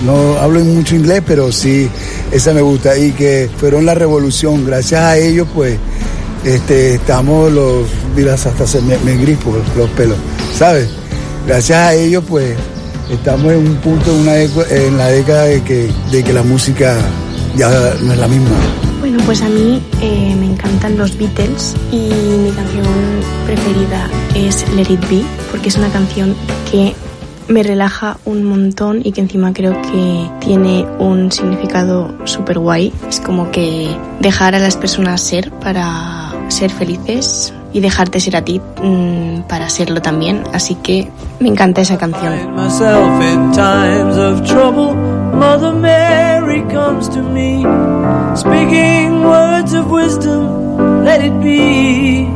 No hablo mucho inglés, pero sí, esa me gusta. Y que fueron la revolución. Gracias a ellos, pues, estamos miras, hasta se me grispo los pelos, ¿sabes? Gracias a ellos, pues, estamos en un punto, en la década de que la música ya no es la misma. Bueno, pues a mí me encantan los Beatles y mi canción preferida es Let It Be, porque es una canción que me relaja un montón y que encima creo que tiene un significado súper guay. Es como que dejar a las personas ser para ser felices y dejarte ser a ti para serlo también. Así que me encanta esa canción. Mother Mary comes to me, speaking words of wisdom, let it be.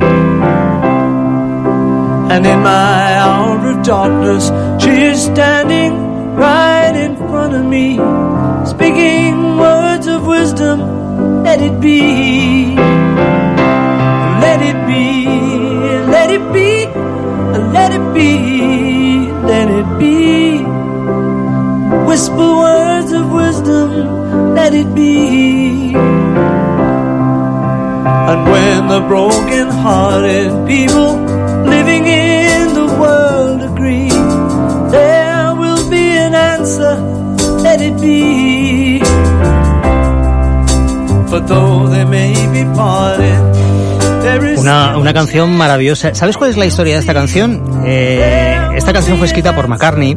And in my hour of darkness, she is standing right in front of me, speaking words of wisdom, let it be. Let it be, let it be, let it be, let it be. Whisper words of wisdom, let it be. And when the broken-hearted people living in the world agree, there will be an answer, let it be. But though they may be parted, una canción maravillosa. ¿Sabes cuál es la historia de esta canción? Esta canción fue escrita por McCartney.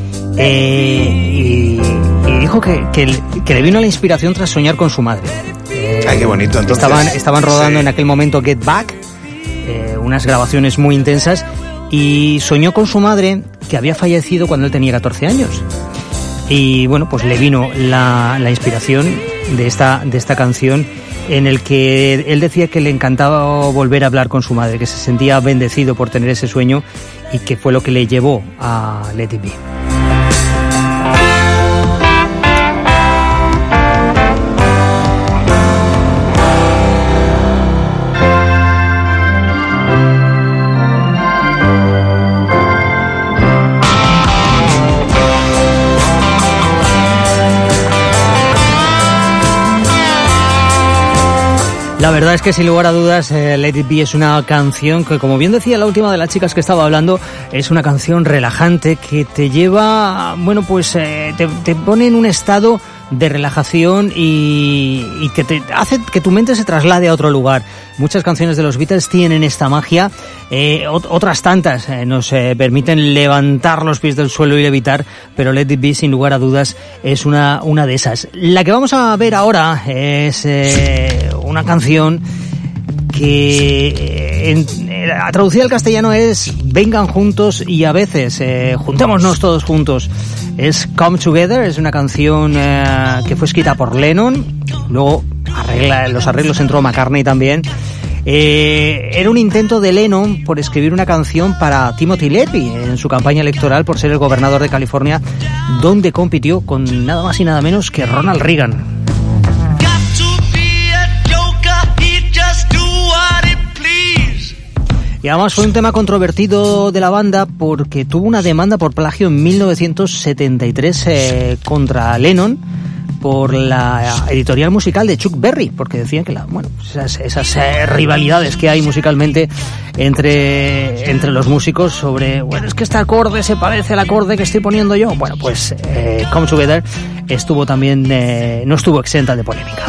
Y dijo que le vino la inspiración tras soñar con su madre. Ay, qué bonito. Entonces estaban rodando en aquel momento Get Back, unas grabaciones muy intensas, y soñó con su madre, que había fallecido cuando él tenía 14 años. Y bueno, pues le vino la inspiración de esta canción, en el que él decía que le encantaba volver a hablar con su madre, que se sentía bendecido por tener ese sueño, y que fue lo que le llevó a Let It Be. La verdad es que sin lugar a dudas Let It Be es una canción que, como bien decía la última de las chicas que estaba hablando, es una canción relajante que te lleva, bueno, pues te pone en un estado de relajación y que te hace que tu mente se traslade a otro lugar. Muchas canciones de los Beatles tienen esta magia, otras tantas nos permiten levantar los pies del suelo y levitar, pero Let It Be sin lugar a dudas es una de esas. La que vamos a ver ahora es una canción que traducida al castellano es Vengan juntos y a veces juntémonos todos juntos. Es Come Together, es una canción que fue escrita por Lennon, luego los arreglos entró McCartney también. Era un intento de Lennon por escribir una canción para Timothy Leary en su campaña electoral por ser el gobernador de California, donde compitió con nada más y nada menos que Ronald Reagan. Y además fue un tema controvertido de la banda porque tuvo una demanda por plagio en 1973 contra Lennon por la editorial musical de Chuck Berry, porque decían que esas rivalidades que hay musicalmente entre los músicos sobre, bueno, es que este acorde se parece al acorde que estoy poniendo yo. Bueno, pues Come Together estuvo también, no estuvo exenta de polémica.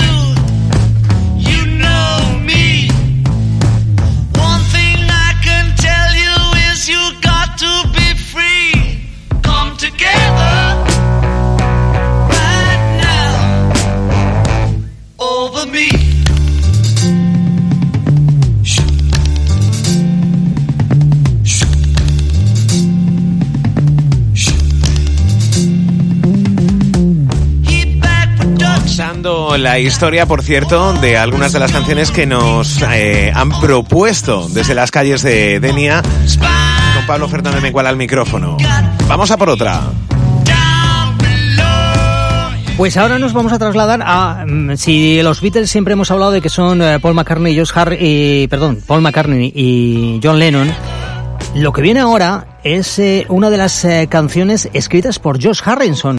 La historia, por cierto, de algunas de las canciones que nos han propuesto desde las calles de Denia, con Pablo Fernández Mengual al micrófono. Vamos a por otra. Pues ahora nos vamos a trasladar a, si los Beatles siempre hemos hablado de que son Paul McCartney y John Lennon, lo que viene ahora es una de las canciones escritas por George Harrison.